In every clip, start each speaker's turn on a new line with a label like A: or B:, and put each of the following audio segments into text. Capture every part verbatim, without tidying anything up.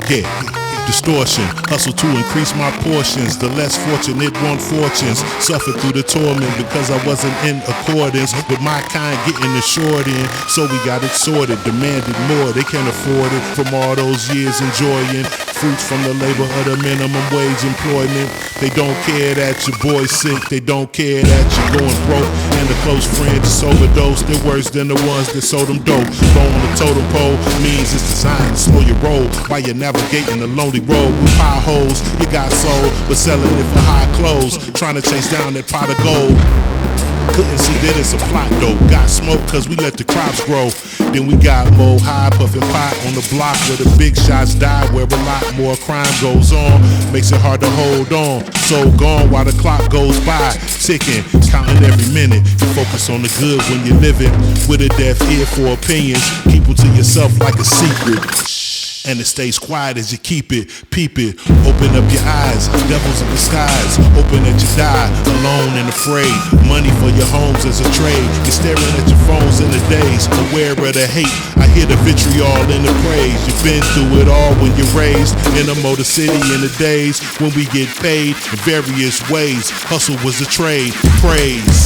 A: Yeah, distortion, hustle to increase my portions. The less fortunate want fortunes. Suffered through the torment because I wasn't in accordance with my kind getting the short end. So we got it sorted, demanded more. They can't afford it from all those years enjoying fruits from the labor of the minimum wage employment. They don't care that your boy's sick. They don't care that you're going broke. And the close friend just overdosed. They're worse than the ones that sold them dope. Go on the totem pole means it's designed to slow your roll while you're navigating the lonely road with potholes. You got soul, but selling it for high clothes. Trying to chase down that pot of gold. Couldn't see that it's a plot though. Got smoke cause we let the crops grow. Then we got more high puffin' pot on the block where the big shots die, where a lot more crime goes on. Makes it hard to hold on. So gone while the clock goes by, ticking, counting every minute. You focus on the good when you're living with a deaf ear for opinions. Keep them to yourself like a secret. And it stays quiet as you keep it, peep it. Open up your eyes, devils in disguise. Hoping that you die, alone and afraid. Money for your homes as a trade. You're staring at your phones in the days, aware of the hate. I hear the vitriol in the praise. You've been through it all when you're raised in a motor city in the days when we get paid in various ways. Hustle was a trade, praise.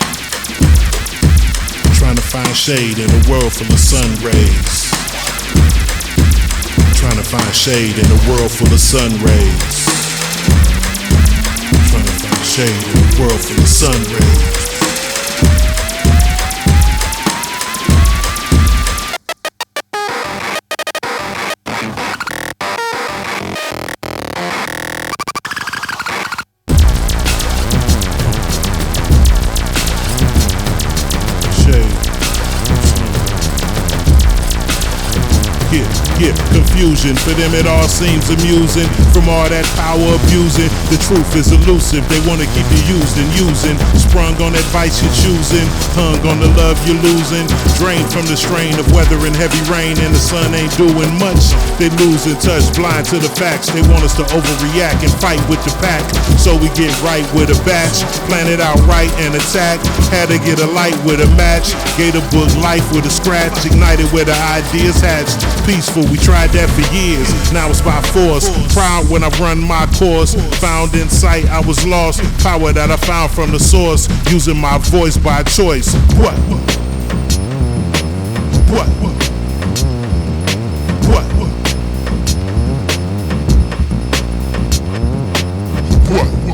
A: Trying to find shade in a world full of sun rays. Trying to find shade in a world full of sun rays. Trying to find shade in a world full of sun rays. Yeah, confusion, for them it all seems amusing. From all that power abusing, the truth is elusive. They wanna keep you used and using. Sprung on that vice you're choosing, hung on the love you're losing. Drained from the strain of weather and heavy rain, and the sun ain't doing much. They losing touch, blind to the facts. They want us to overreact and fight with the pack. So we get right with a batch, plan it out right and attack. Had to get a light with a match. Gave a book life with a scratch, ignited where the ideas hatched. Peaceful, we tried that for years, now it's by force. Proud when I run my course. Found in sight, I was lost. Power that I found from the source. Using my voice by choice. What? What? What? What?